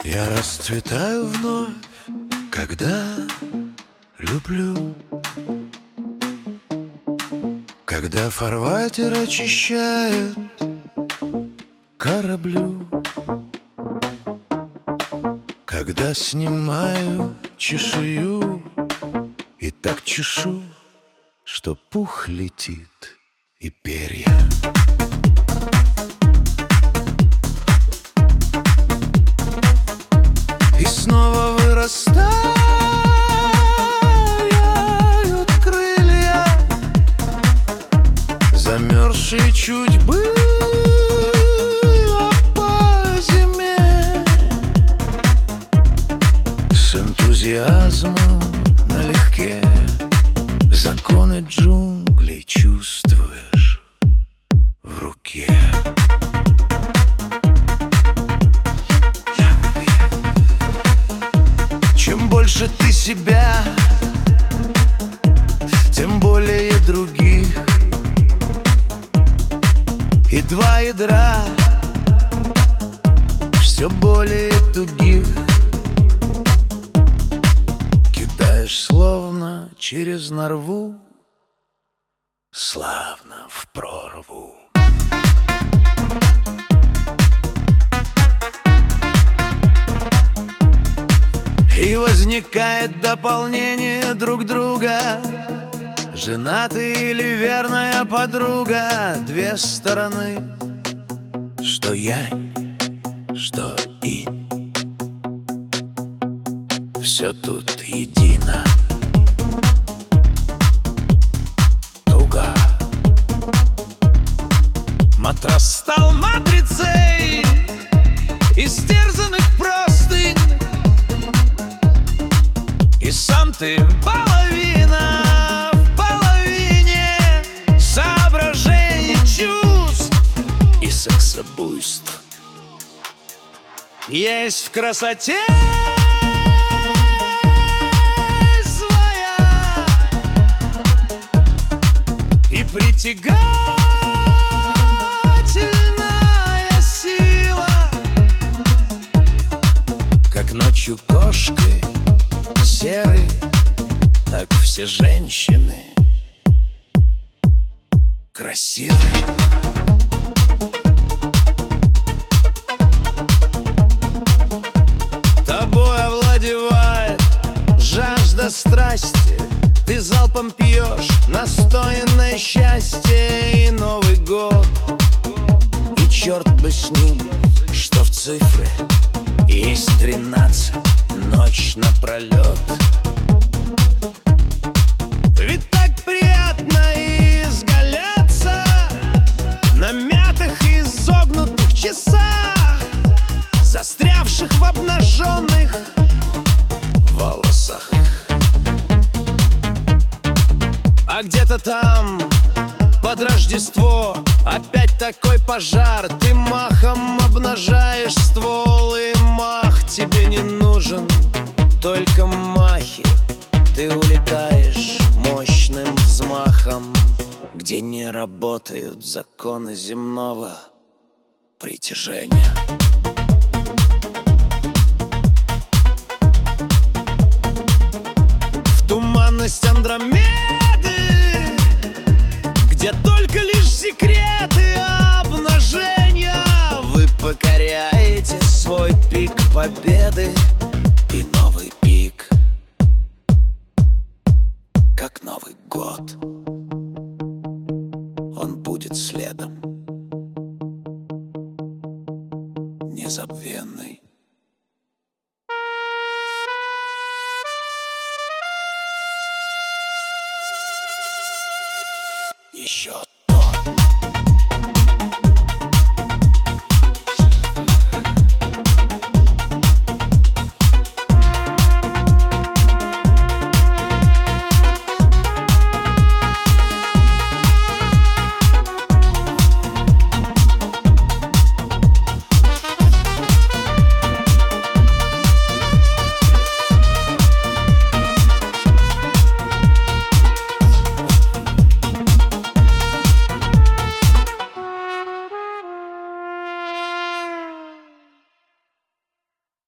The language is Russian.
Я расцветаю вновь, когда люблю, когда фарватер очищает кораблю, когда снимаю чешую и так чешу, что пух летит и перья. И снова вырастают крылья, замерзшие чуть было по зиме. С энтузиазмом налегке законы джунглей чувствуешь в руке. Чем больше ты себя, тем более других. И два ядра все более тугих. Кидаешь словно через нарву, славно в прорву. И возникает дополнение друг друга. Женатый или верная подруга, две стороны, что янь, что инь. Все тут едино. Туга. Матрас стал матрицей истерзанных простынь. И сам ты половина в половине соображений, чувств и сексобуйств. Есть в красоте своя и притягательная сила, как ночью кошкой серый, так все женщины красивые. Тобой овладевает жажда страсти. Ты залпом пьешь настоянное счастье. И Новый год, и черт бы с ним, что в цифре есть 13. Ночь напролет. Ведь так приятно изгаляться на мятых и изогнутых часах, застрявших в обнаженных волосах. А где-то там под Рождество опять такой пожар. Ты махом обнажаешь ствол, и мах тебе не нужен, только махи. Ты улетаешь мощным взмахом, где не работают законы земного притяжения. В туманность Андромеды, где только лишь секреты обнажения, вы покоряете свой пик победы. И новый пик, как Новый год, он будет следом, незабвенный. Еще